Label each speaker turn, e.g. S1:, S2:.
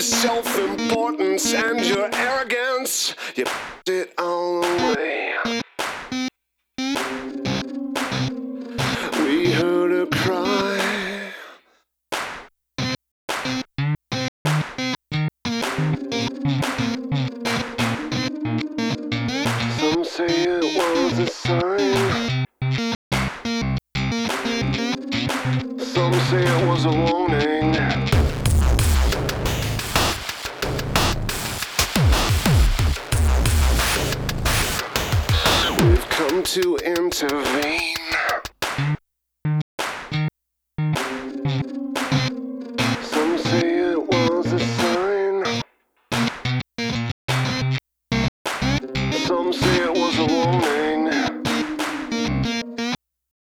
S1: self-importance and your arrogance. You put it all away. We heard her cry. Some say it was a sign. Some say it was a warning. We've come to intervene.